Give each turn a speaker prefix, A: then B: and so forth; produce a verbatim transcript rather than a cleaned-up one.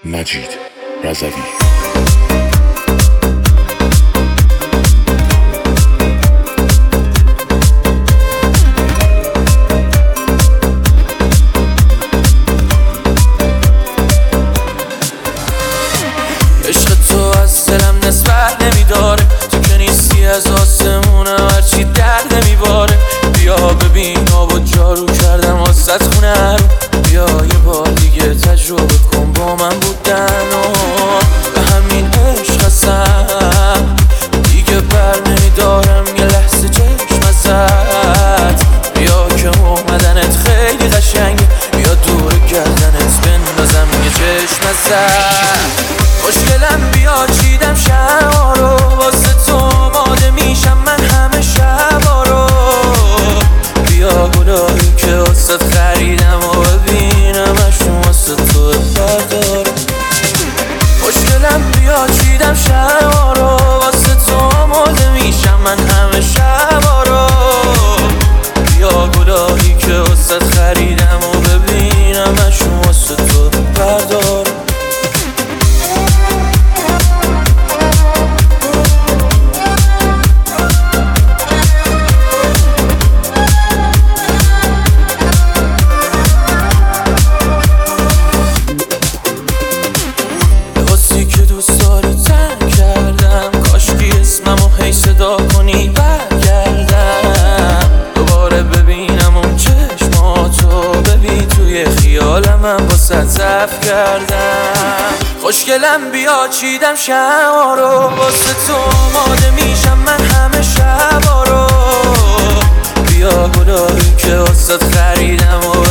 A: مجید رضوی.
B: عشق تو از دلم نسبت نمیداره، تو که نیستی از آسمونم هرچی درد نمیباره. بیا ببین آب و جارو کردم واسه خونه رو، بیا یه بار دیگه تجربه کن با من بودن و به همین عشق هستم دیگه بر نمیدارم یه لحظه چشم ازت. بیا که اومدنت خیلی قشنگه، بیا دور گردنت بندازم یه چشم ازت. خوشگلم بیا چیدم شبا رو واسه تو آماده میشم من همه شبا رو. بیا گلایی که واسه خریدم و ببینم اشون واسه تو بردار. خوشگلم بیا چیدم شبا رو واسه تو آماده میشم من همه شبا رو. بیا گلایی که واسه خریدم و ببینم اشون واسه تو بردار. صدا کنی برگردم دوباره ببینم اون چشماتو، ببین توی خیالم من با صف کردم. خوشگلم بیا چیدم شبا رو واسه تو آماده میشم من همه شبا رو. بیا گلایی که واسه خریدم و